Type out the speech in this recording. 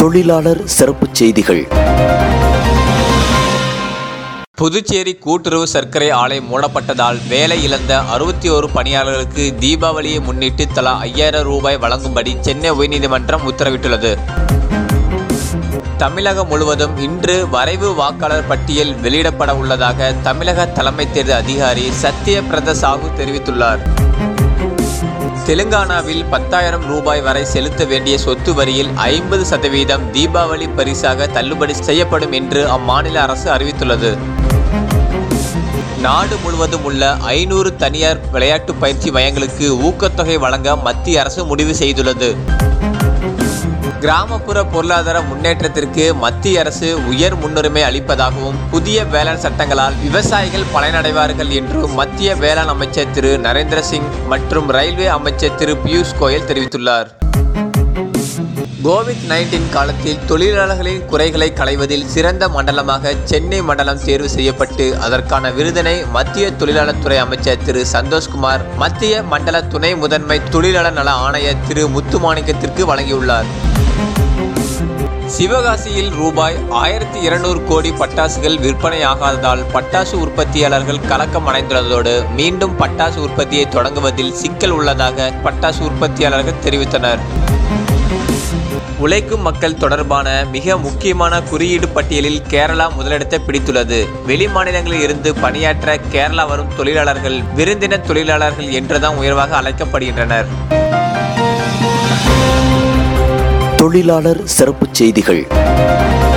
தொழிலாளர் சிறப்புச் செய்திகள். புதுச்சேரி கூட்டுறவு சர்க்கரை ஆலை மூடப்பட்டதால் வேலை இழந்த 61 பணியாளர்களுக்கு தீபாவளியை முன்னிட்டு தலா 5000 ரூபாய் வழங்கும்படி சென்னை உயர்நீதிமன்றம் உத்தரவிட்டுள்ளது. தமிழகம் முழுவதும் இன்று வரைவு வாக்காளர் பட்டியல் வெளியிடப்பட உள்ளதாக தமிழக தலைமை தேர்தல் அதிகாரி சத்யபிரத சாஹூ தெரிவித்துள்ளார். தெலுங்கானாவில் 10,000 ரூபாய் வரை செலுத்த வேண்டிய சொத்து வரியில் 50% தீபாவளி பரிசாக தள்ளுபடி செய்யப்படும் என்று அம்மாநில அரசு அறிவித்துள்ளது. நாடு முழுவதும் உள்ள 500 தனியார் விளையாட்டு பயிற்சி மையங்களுக்கு ஊக்கத்தொகை வழங்க மத்திய அரசு முடிவு செய்துள்ளது. கிராமப்புற பொருளாதார முன்னேற்றத்திற்கு மத்திய அரசு உயர் முன்னுரிமை அளிப்பதாகவும் புதிய வேளாண் சட்டங்களால் விவசாயிகள் பயனடைவார்கள் என்றும் மத்திய வேளாண் அமைச்சர் திரு நரேந்திர சிங் மற்றும் ரயில்வே அமைச்சர் திரு பியூஷ் கோயல் தெரிவித்துள்ளார். கோவிட்-19 காலத்தில் தொழிலாளர்களின் குறைகளை களைவதில் சிறந்த மண்டலமாக சென்னை மண்டலம் தேர்வு செய்யப்பட்டு அதற்கான விருதினை மத்திய தொழிலாளர் துறை அமைச்சர் திரு சந்தோஷ்குமார் மத்திய மண்டல துணை முதன்மை தொழிலாளர் நல ஆணையர் திரு முத்துமாணிக்கத்திற்கு வழங்கியுள்ளார். சிவகாசியில் ரூபாய் 1200 கோடி பட்டாசுகள் விற்பனையாகாததால் பட்டாசு உற்பத்தியாளர்கள் கலக்கம் அடைந்துள்ளதோடு மீண்டும் பட்டாசு உற்பத்தியை தொடங்குவதில் சிக்கல் உள்ளதாக பட்டாசு உற்பத்தியாளர்கள் தெரிவித்தனர். உழைக்கும் மக்கள் தொடர்பான மிக முக்கியமான குறியீடு பட்டியலில் கேரளா முதலிடத்தை பிடித்துள்ளது. வெளி மாநிலங்களில் இருந்து பணியாற்ற கேரளா வரும் தொழிலாளர்கள் விருந்தினர் தொழிலாளர்கள் என்றுதான் உயர்வாக அழைக்கப்படுகின்றனர். தொழிலாளர் சிறப்புச் செய்திகள்.